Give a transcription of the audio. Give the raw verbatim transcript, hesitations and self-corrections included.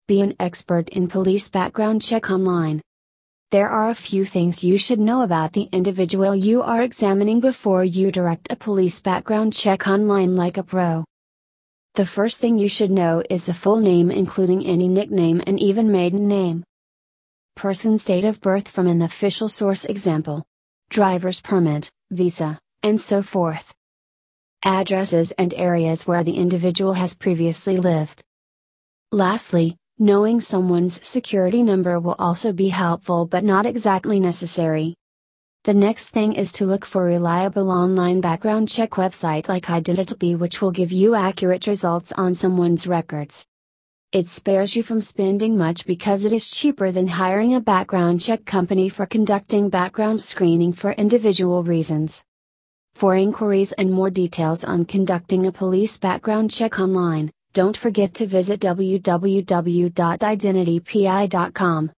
Be an expert in police background check online. There are a few things you should know about the individual you are examining before you direct a police background check online like a pro. The first thing you should know is the full name, including any nickname and even maiden name. Person's date of birth from an official source, example, driver's permit, visa, and so forth. Addresses and areas where the individual has previously lived. Lastly, knowing someone's security number will also be helpful but not exactly necessary. The next thing is to look for reliable online background check website like Identity, which will give you accurate results on someone's records. It spares you from spending much because it is cheaper than hiring a background check company for conducting background screening for individual reasons. For inquiries and more details on conducting a police background check online, don't forget to visit w w w dot identity p i dot com.